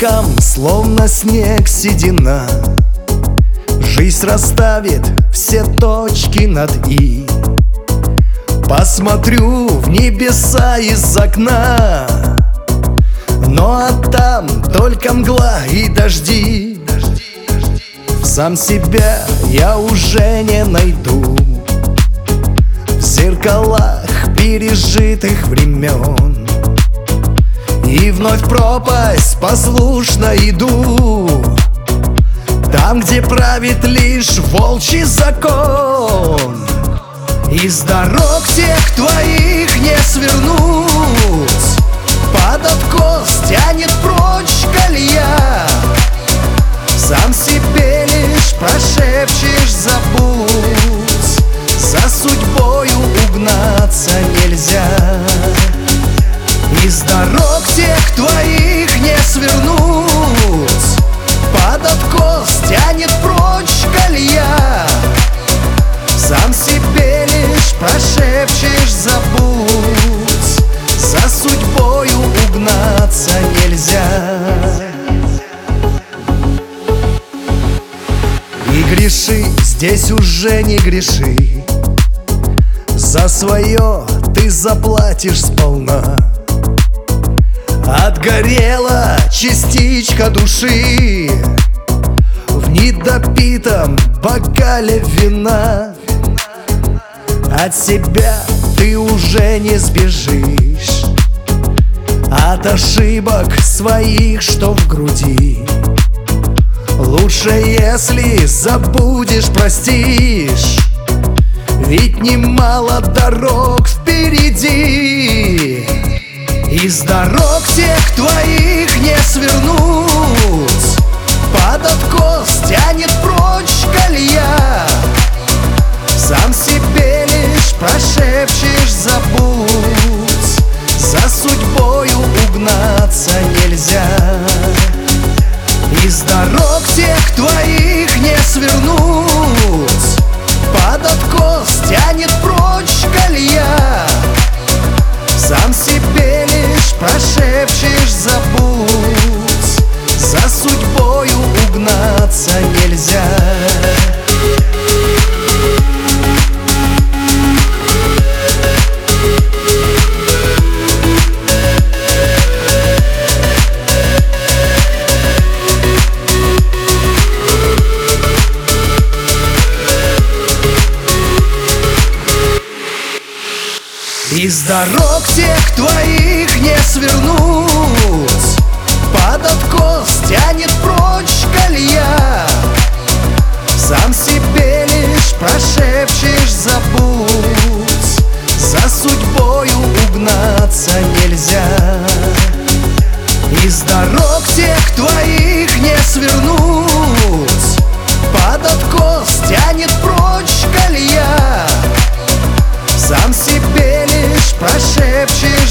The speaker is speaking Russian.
щекам, словно снег седина. Жизнь расставит все точки над «и». Посмотрю в небеса из окна, но а там только мгла и дожди. Сам себя я уже не найду в зеркалах пережитых времен, и вновь в пропасть послушно иду, там, где правит лишь волчий закон. Из дорог тех твоих не свернуть, под откос тянет прочь колея. Сам себе лишь прошепчешь забудь, за судьбою угнаться нельзя. Из дорог тех твоих не свернуть, под откос тянет прочь колея. Сам себе лишь прошепчешь забудь, за судьбою угнаться нельзя. И греши, здесь уже не греши, за свое ты заплатишь сполна. Отгорела частичка души в недопитом бокале вина. От себя ты уже не сбежишь, от ошибок своих, что в груди. Лучше, если забудешь, простишь, ведь немало дорог впереди. Из дорог тех твоих не свернуть, под откос тянет прочь колея. Сам себе лишь прошепчешь забудь, за судьбою угнаться нельзя. Из дорог тех твоих не свернуть, под откос тянет прочь колея. Сам себе лишь прошепчешь забудь, за судьбою угнаться нельзя. Из дорог тех твоих не свернуть, под откос тянет прочь колея. Сам себе лишь прошепчешь забудь, за судьбою угнаться нельзя. Из дорог тех твоих не свернуть, под откос тянет прочь колея. Сам себе лишь прошепчешь